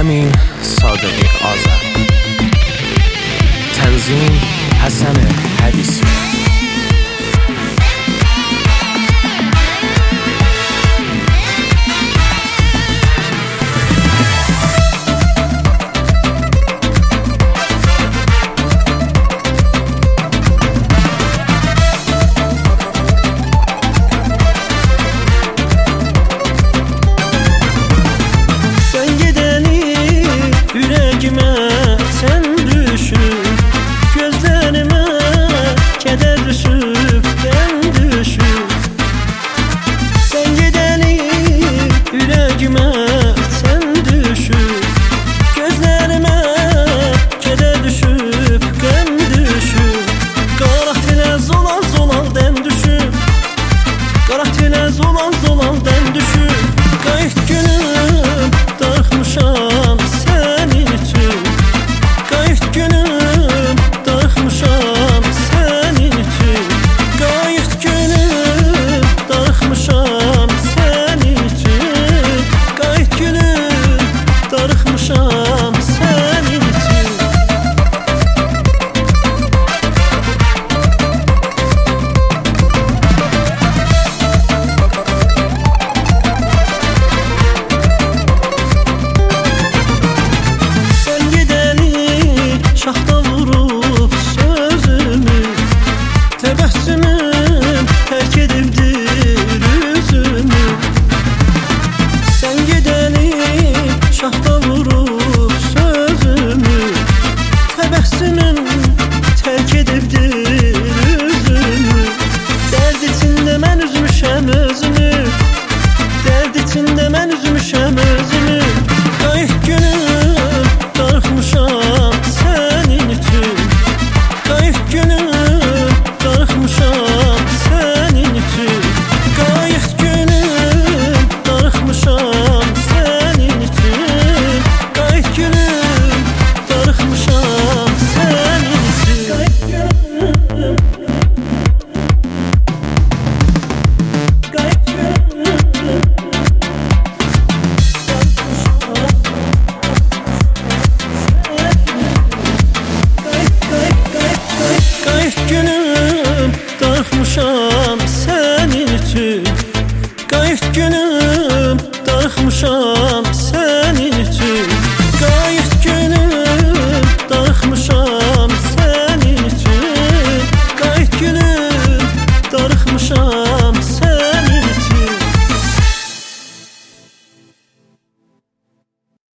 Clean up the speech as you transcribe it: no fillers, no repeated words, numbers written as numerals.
امین صادقی آذر. تنظیم حسن حدیثی. Sen düşüp gözlerime keder düşüp ben düşüp sen gideni yüreğime sen düşüp gözlerime keder düşüp gem düşüp karaktere zolan zolan den düşüp karaktere zolan zolan den düşüp kayıt günüm darıkmışam senin için kayıt günüm darıkmışam senin için kayıt günüm darıkmışam senin için kayıt günüm darıkmışam senin için. Şaxta vurup sözümü təbəssümüm tərk edibdir üzümü. Sən gedəni şaxta vurup sözümü təbəssümüm tərk edibdir üzümü. Dərd içində mən üzmüşəm özümü, dərd içində mən üzmüşəm özümü. Qayıt günüm darıxmışam senin için kayıt günüm darıxmışam senin için kayıt günüm darıxmışam senin için kayıt günüm darıxmışam senin için kayıt günüm kayıt günüm kayıt günüm darıxmışam senin için kayıt günüm darıxmışam senin